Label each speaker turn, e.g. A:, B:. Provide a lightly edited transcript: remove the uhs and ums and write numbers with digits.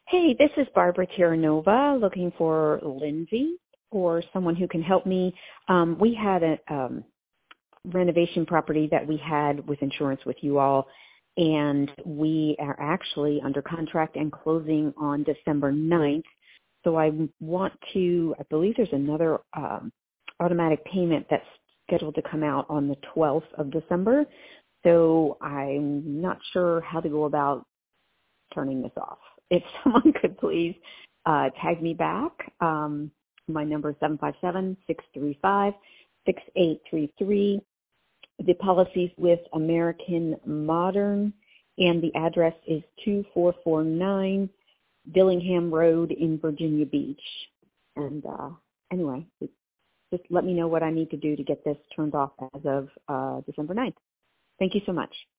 A: Hey, this is Barbara Terranova looking for Lindsay or someone who can help me. We had a renovation property that we had with insurance with you all, and we are actually under contract and closing on December 9th. So I believe there's another automatic payment that's scheduled to come out on the 12th of December. So I'm not sure how to go about turning this off. If someone could please tag me back. My number is 757-635-6833. The policy's with American Modern, and the address is 2449 Dillingham Road in Virginia Beach. And anyway, just let me know what I need to do to get this turned off as of December 9th. Thank you so much.